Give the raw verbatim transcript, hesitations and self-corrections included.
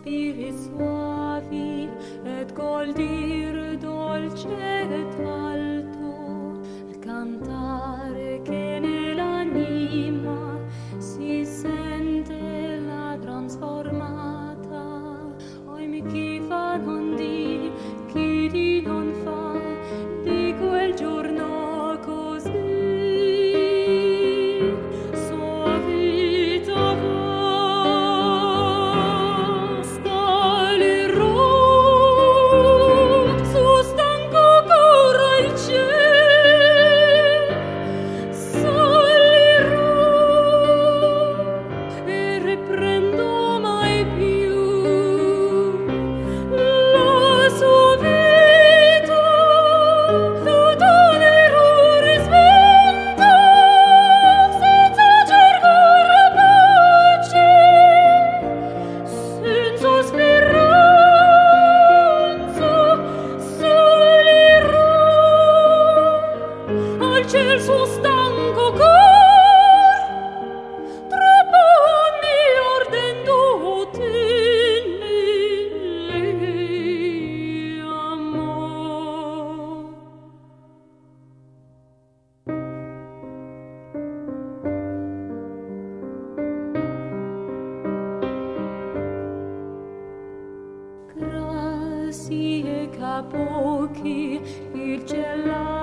sospiri suavi et goldir dolce et alto, il cantare che nell'anima si sente la trasformata. Oi chi fa non di, chi di non fa, di quel giorno così. Sua vita vasta l'errò, su stanco corre il ciel, salirò e riprendo mai più la sua vita, tutto l'errore sventa, senza cercare pace, senza speranza, salirò al ciel suo stanco cor, troppo mi ardendo ottenere amor. Grazie capochi il cielo